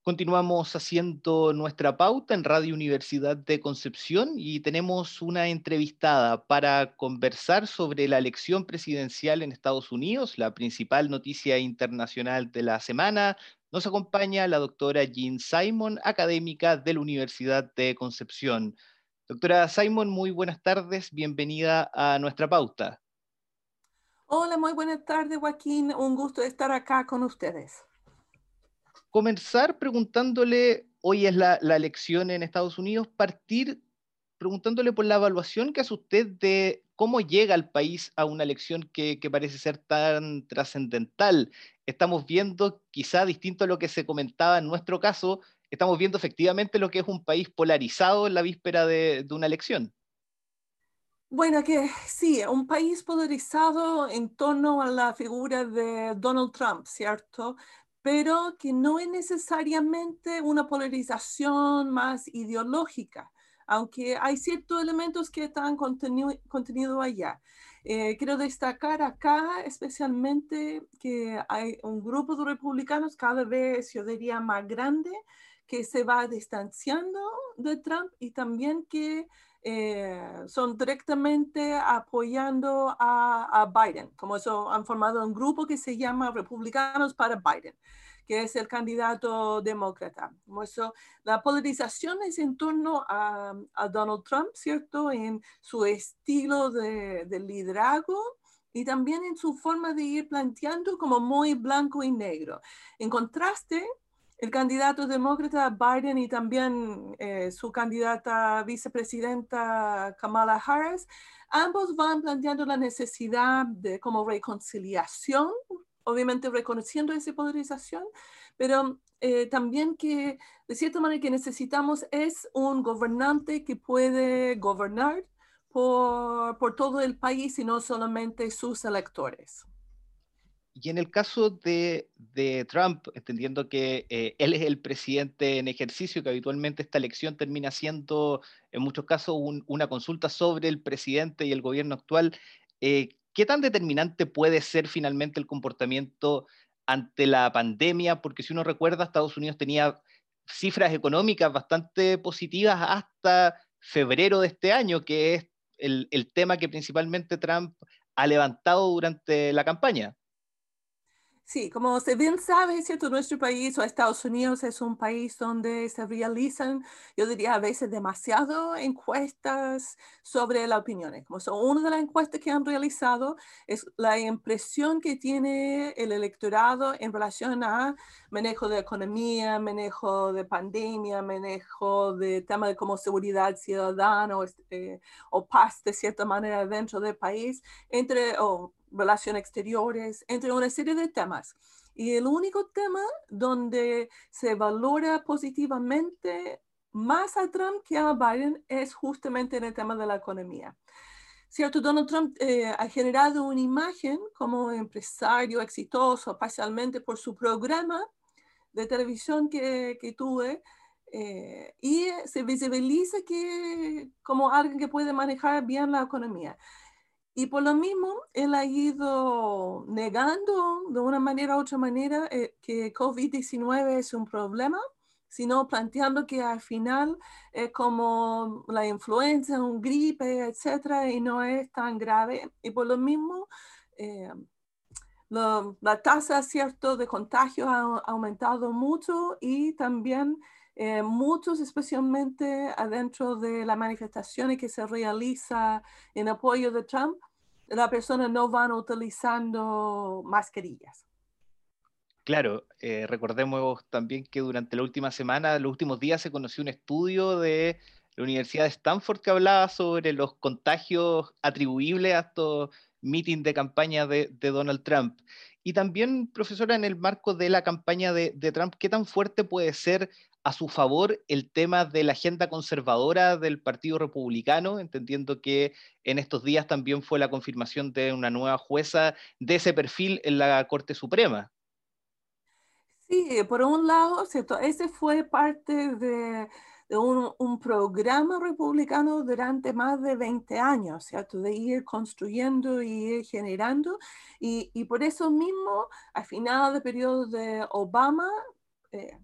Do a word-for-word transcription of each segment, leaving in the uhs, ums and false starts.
Continuamos haciendo nuestra pauta en Radio Universidad de Concepción y tenemos una entrevistada para conversar sobre la elección presidencial en Estados Unidos, la principal noticia internacional de la semana. Nos acompaña la doctora Jean Simon, académica de la Universidad de Concepción. Doctora Simon, muy buenas tardes, bienvenida a nuestra pauta. Hola, muy buenas tardes, Joaquín. Un gusto estar acá con ustedes. Comenzar preguntándole, hoy es la, la elección en Estados Unidos, partir preguntándole por la evaluación que hace usted de cómo llega el país a una elección que, que parece ser tan trascendental. Estamos viendo, quizá distinto a lo que se comentaba en nuestro caso, estamos viendo efectivamente lo que es un país polarizado en la víspera de, de una elección. Bueno, que sí, un país polarizado en torno a la figura de Donald Trump, ¿cierto? Pero que no es necesariamente una polarización más ideológica, aunque hay ciertos elementos que están contenidos contenido allá. Eh, quiero destacar acá especialmente que hay un grupo de republicanos cada vez, yo diría, más grande, que se va distanciando de Trump y también que eh, son directamente apoyando a, a Biden, como eso han formado un grupo que se llama Republicanos para Biden, que es el candidato demócrata. Como eso, la polarización es en torno a, a Donald Trump, ¿cierto? En su estilo de, de liderazgo y también en su forma de ir planteando como muy blanco y negro. En contraste, el candidato demócrata Biden y también eh, su candidata vicepresidenta Kamala Harris, ambos van planteando la necesidad de como reconciliación, obviamente reconociendo esa polarización, pero eh, también que de cierta manera que necesitamos es un gobernante que puede gobernar por, por todo el país y no solamente sus electores. Y en el caso de, de Trump, entendiendo que eh, él es el presidente en ejercicio, que habitualmente esta elección termina siendo en muchos casos un- una consulta sobre el presidente y el gobierno actual, eh, ¿qué tan determinante puede ser finalmente el comportamiento ante la pandemia? Porque si uno recuerda, Estados Unidos tenía cifras económicas bastante positivas hasta febrero de este año, que es el, el tema que principalmente Trump ha levantado durante la campaña. Sí, como usted bien sabe, ¿cierto? Nuestro país o Estados Unidos es un país donde se realizan, yo diría a veces demasiado encuestas sobre las opiniones. Como son una de las encuestas que han realizado es la impresión que tiene el electorado en relación a manejo de economía, manejo de pandemia, manejo de temas de como seguridad ciudadana o, eh, o paz de cierta manera dentro del país, entre, o relaciones exteriores, entre una serie de temas. Y el único tema donde se valora positivamente más a Trump que a Biden es justamente en el tema de la economía. Cierto, Donald Trump eh, ha generado una imagen como empresario exitoso, parcialmente por su programa de televisión que, que tuve, eh, y se visibiliza que como alguien que puede manejar bien la economía. Y por lo mismo, él ha ido negando de una manera u otra manera eh, que COVID diecinueve es un problema, sino planteando que al final es como la influenza, un gripe, etcétera, y no es tan grave. Y por lo mismo, eh, lo, la tasa, cierto, de contagio ha aumentado mucho y también eh, muchos, especialmente adentro de las manifestaciones que se realiza en apoyo de Trump, las personas no van utilizando mascarillas. Claro, eh, recordemos también que durante la última semana, los últimos días, se conoció un estudio de la Universidad de Stanford que hablaba sobre los contagios atribuibles a estos mítines de campaña de, de Donald Trump. Y también, profesora, en el marco de la campaña de, de Trump, ¿qué tan fuerte puede ser a su favor el tema de la agenda conservadora del Partido Republicano, entendiendo que en estos días también fue la confirmación de una nueva jueza de ese perfil en la Corte Suprema? Sí, por un lado, ¿cierto? Ese fue parte de, de un, un programa republicano durante más de veinte años, ¿cierto? De ir construyendo y ir generando. Y, y por eso mismo, al final del periodo de Obama, eh,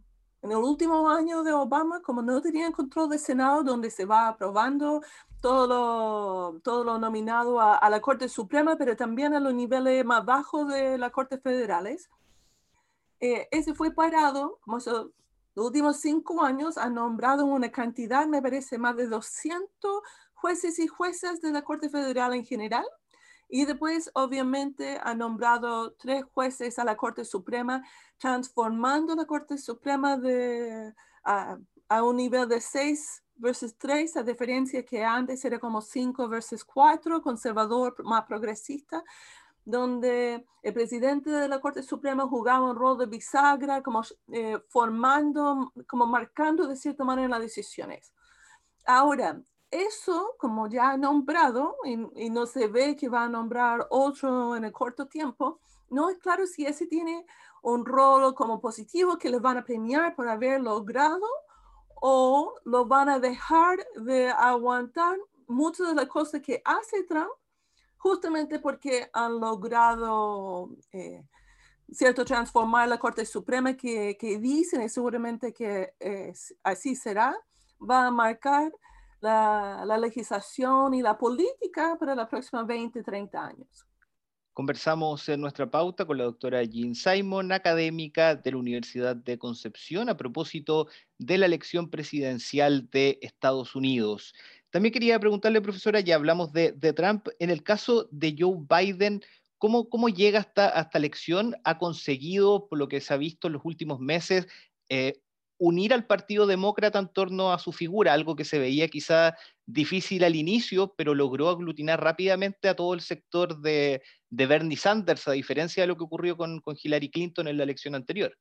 en el último año de Obama, como no tenían control del Senado, donde se va aprobando todo lo, todo lo nominado a, a la Corte Suprema, pero también a los niveles más bajos de las Cortes Federales, eh, ese fue parado, como eso, los últimos cinco años han nombrado una cantidad, me parece, más de doscientos jueces y juezas de la Corte Federal en general. Y después, obviamente, ha nombrado tres jueces a la Corte Suprema, transformando la Corte Suprema de, a, a un nivel de seis versus tres, a diferencia que antes era como cinco versus cuatro, conservador más progresista, donde el presidente de la Corte Suprema jugaba un rol de bisagra, como eh, formando, como marcando de cierta manera las decisiones. Ahora, eso, como ya ha nombrado, y, y no se ve que va a nombrar otro en el corto tiempo, no es claro si ese tiene un rol como positivo que le van a premiar por haber logrado o lo van a dejar de aguantar muchas de las cosas que hace Trump justamente porque han logrado eh, cierto transformar la Corte Suprema que, que dicen y seguramente que eh, así será, va a marcar la, la legislación y la política para los próximos veinte, treinta años. Conversamos en nuestra pauta con la doctora Jean Simon, académica de la Universidad de Concepción, a propósito de la elección presidencial de Estados Unidos. También quería preguntarle, profesora, ya hablamos de, de Trump, en el caso de Joe Biden, ¿cómo, cómo llega hasta, hasta elección? ¿Ha conseguido, por lo que se ha visto en los últimos meses, eh, unir al Partido Demócrata en torno a su figura, algo que se veía quizá difícil al inicio, pero logró aglutinar rápidamente a todo el sector de de Bernie Sanders, a diferencia de lo que ocurrió con, con Hillary Clinton en la elección anterior?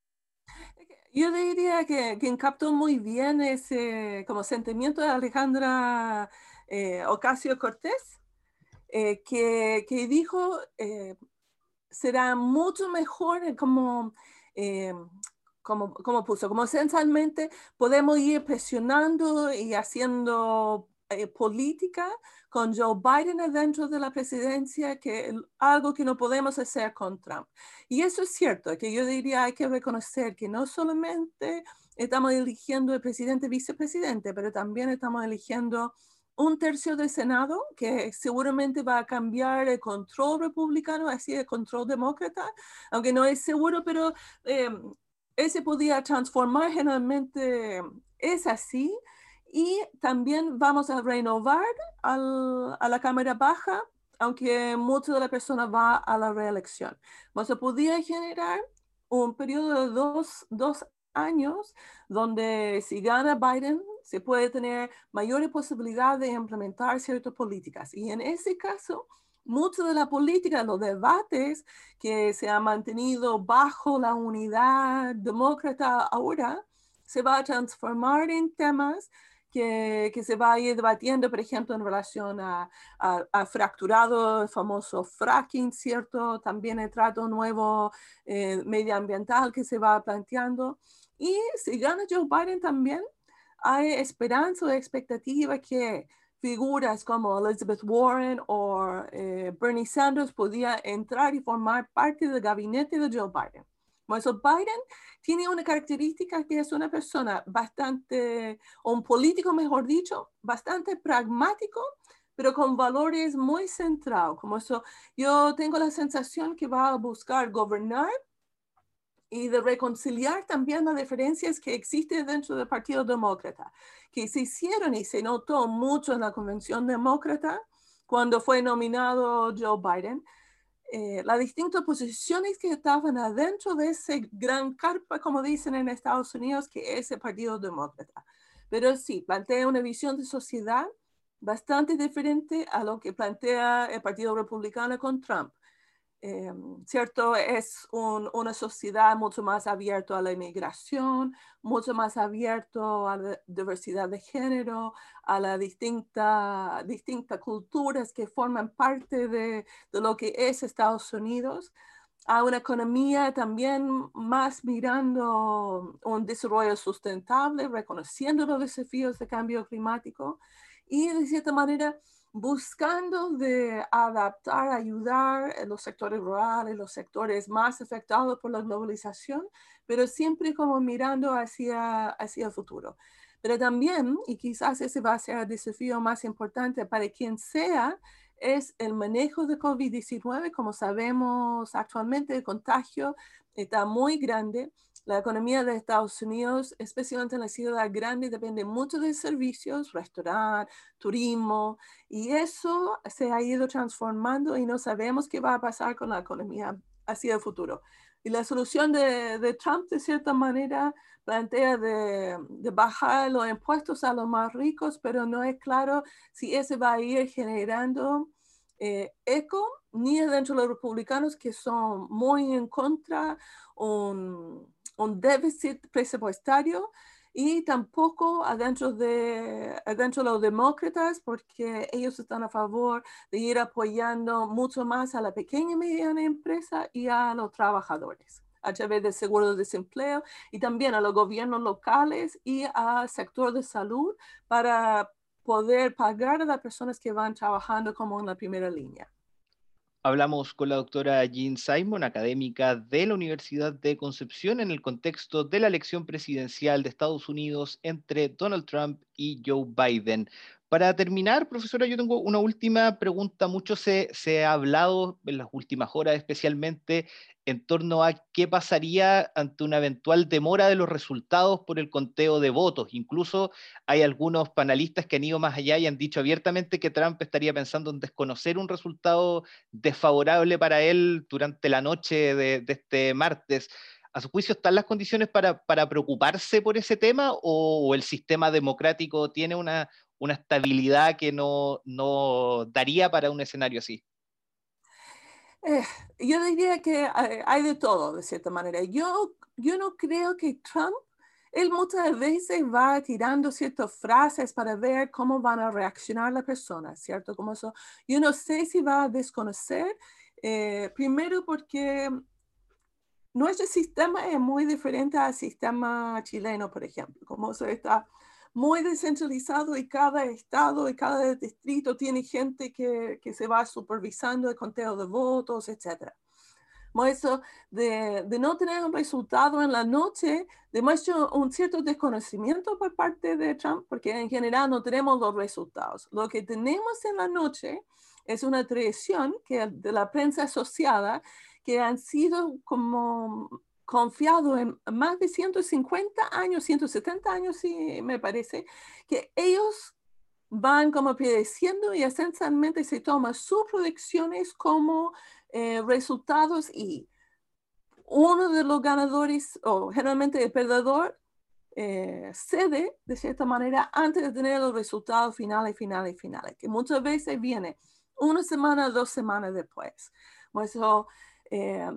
Yo diría que quien captó muy bien ese como sentimiento de Alejandra eh, Ocasio-Cortez, eh, que, que dijo eh, será mucho mejor como, eh, como, como puso, como esencialmente podemos ir presionando y haciendo eh, política con Joe Biden adentro de la presidencia, que algo que no podemos hacer con Trump. Y eso es cierto, que yo diría hay que reconocer que no solamente estamos eligiendo el presidente, vicepresidente, pero también estamos eligiendo un tercio del Senado, que seguramente va a cambiar el control republicano, así el control demócrata, aunque no es seguro, pero eh, ese podía transformar generalmente, es así. Y también vamos a renovar al, a la Cámara Baja, aunque muchas de las personas van a la reelección. Vamos a poder generar un periodo de dos, dos años donde si gana Biden se puede tener mayores posibilidades de implementar ciertas políticas. Y en ese caso, muchas de la política, los debates que se han mantenido bajo la unidad demócrata ahora, se va a transformar en temas que, que, se va a ir debatiendo, por ejemplo, en relación a, a, a fracturado, el famoso fracking, ¿cierto? También el trato nuevo eh, medioambiental que se va planteando. Y si gana Joe Biden también, hay esperanza o expectativa que figuras como Elizabeth Warren o eh, Bernie Sanders podían entrar y formar parte del gabinete de Joe Biden. Por eso Biden tiene una característica que es una persona bastante, o un político mejor dicho, bastante pragmático, pero con valores muy centrados. Como eso, yo tengo la sensación que va a buscar gobernar y de reconciliar también las diferencias que existen dentro del Partido Demócrata, que se hicieron y se notó mucho en la Convención Demócrata cuando fue nominado Joe Biden. Eh, las distintas posiciones que estaban adentro de ese gran carpa, como dicen en Estados Unidos, que es el Partido Demócrata. Pero sí, plantea una visión de sociedad bastante diferente a lo que plantea el Partido Republicano con Trump. Eh, ¿Cierto? Es un, una sociedad mucho más abierta a la inmigración, mucho más abierto a la diversidad de género, a las distintas distinta culturas que forman parte de, de lo que es Estados Unidos, a una economía también más mirando un desarrollo sustentable, reconociendo los desafíos de cambio climático y de cierta manera buscando de adaptar, ayudar a los sectores rurales, los sectores más afectados por la globalización, pero siempre como mirando hacia, hacia el futuro. Pero también, y quizás ese va a ser el desafío más importante para quien sea, es el manejo de COVID diecinueve. Como sabemos actualmente, el contagio está muy grande. La economía de Estados Unidos, especialmente en la ciudad grande, depende mucho de servicios, restaurantes, turismo, y eso se ha ido transformando y no sabemos qué va a pasar con la economía hacia el futuro. Y la solución de, de Trump, de cierta manera, plantea de, de bajar los impuestos a los más ricos, pero no es claro si ese va a ir generando eh, eco, ni dentro de los republicanos, que son muy en contra un, un déficit presupuestario, y tampoco adentro de, adentro de los demócratas, porque ellos están a favor de ir apoyando mucho más a la pequeña y mediana empresa y a los trabajadores a través del seguro de desempleo, y también a los gobiernos locales y al sector de salud para poder pagar a las personas que van trabajando como en la primera línea. Hablamos con la doctora Jean Simon, académica de la Universidad de Concepción, en el contexto de la elección presidencial de Estados Unidos entre Donald Trump y Joe Biden. Para terminar, profesora, yo tengo una última pregunta. Mucho se, se ha hablado en las últimas horas, especialmente en torno a qué pasaría ante una eventual demora de los resultados por el conteo de votos. Incluso hay algunos panelistas que han ido más allá y han dicho abiertamente que Trump estaría pensando en desconocer un resultado desfavorable para él durante la noche de, de este martes. ¿A su juicio están las condiciones para, para preocuparse por ese tema, o, o el sistema democrático tiene una, una estabilidad que no, no daría para un escenario así? Eh, yo diría que hay, hay de todo, de cierta manera. Yo, yo no creo que Trump, él muchas veces va tirando ciertas frases para ver cómo van a reaccionar las personas, ¿cierto? Como eso, yo no sé si va a desconocer, eh, primero porque nuestro sistema es muy diferente al sistema chileno, por ejemplo, como eso está muy descentralizado y cada estado y cada distrito tiene gente que, que se va supervisando el conteo de votos, etcétera. Como eso de, de no tener un resultado en la noche demuestra un cierto desconocimiento por parte de Trump, porque en general no tenemos los resultados. Lo que tenemos en la noche es una tradición que, de la prensa asociada, que han sido como confiado en más de ciento cincuenta años, ciento setenta años, sí, me parece, que ellos van como predeciendo y esencialmente se toman sus predicciones como eh, resultados, y uno de los ganadores, o generalmente el perdedor, eh, cede de cierta manera antes de tener los resultados finales, finales, finales, que muchas veces viene una semana, dos semanas después. Por eso, eh,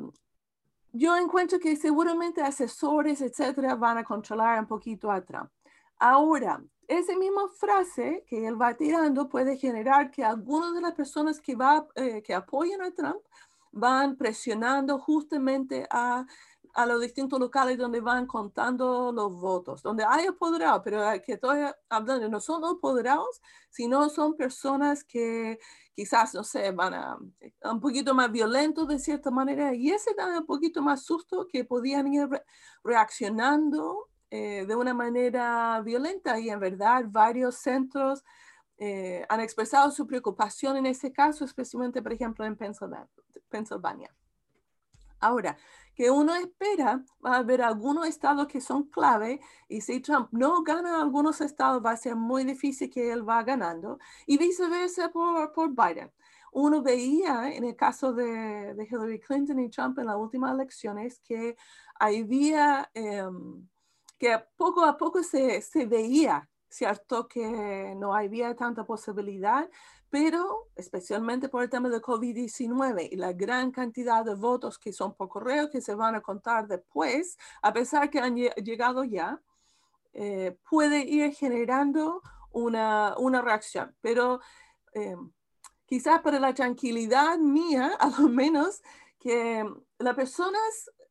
yo encuentro que seguramente asesores, etcétera, van a controlar un poquito a Trump. Ahora, esa misma frase que él va tirando puede generar que algunas de las personas que, va, eh, que apoyan a Trump van presionando justamente a, a los distintos locales donde van contando los votos, donde hay apoderados, pero que estoy hablando no son apoderados, sino son personas que quizás, no sé, van a un poquito más violentos de cierta manera, y ese da un poquito más susto que podían ir re reaccionando eh, de una manera violenta, y en verdad varios centros eh, han expresado su preocupación en ese caso, especialmente, por ejemplo, en Pensilvania. Ahora, que uno espera, va a haber algunos estados que son clave, y si Trump no gana algunos estados, va a ser muy difícil que él va ganando, y viceversa por, por Biden. Uno veía en el caso de, de Hillary Clinton y Trump en las últimas elecciones que había, eh, que poco a poco se, se veía, ¿cierto?, que no había tanta posibilidad, pero especialmente por el tema de COVID diecinueve y la gran cantidad de votos que son por correo que se van a contar después, a pesar que han llegado ya, eh, puede ir generando una, una reacción. Pero eh, quizás para la tranquilidad mía, a lo menos, que las personas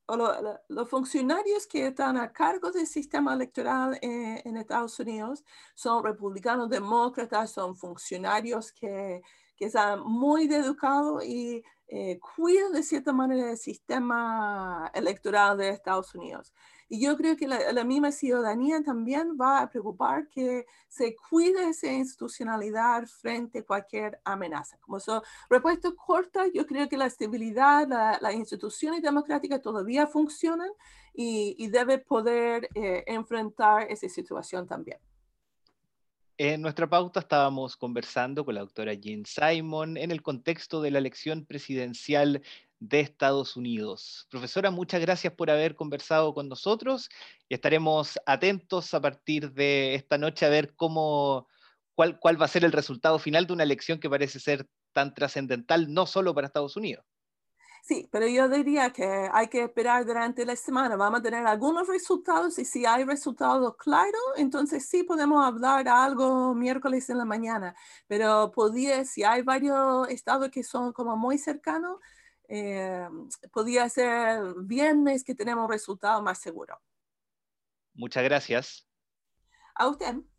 o lo- lo- los funcionarios que están a cargo del sistema electoral eh, en Estados Unidos son republicanos, demócratas, son funcionarios que, que están muy educados y eh, cuidan de cierta manera el sistema electoral de Estados Unidos. Y yo creo que la, la misma ciudadanía también va a preocupar que se cuide esa institucionalidad frente a cualquier amenaza. Como son respuestas cortas, yo creo que la estabilidad, la, las instituciones democráticas todavía funcionan y, y debe poder eh, enfrentar esa situación también. En nuestra pauta estábamos conversando con la doctora Jean Simon en el contexto de la elección presidencial de Estados Unidos. Profesora, muchas gracias por haber conversado con nosotros y estaremos atentos a partir de esta noche a ver cómo, cuál, cuál va a ser el resultado final de una elección que parece ser tan trascendental no solo para Estados Unidos. Sí, pero yo diría que hay que esperar durante la semana. Vamos a tener algunos resultados y si hay resultados claros, entonces sí podemos hablar algo miércoles en la mañana. Pero podría, si hay varios estados que son como muy cercanos, eh, podría ser viernes que tenemos resultados más seguros. Muchas gracias. A usted.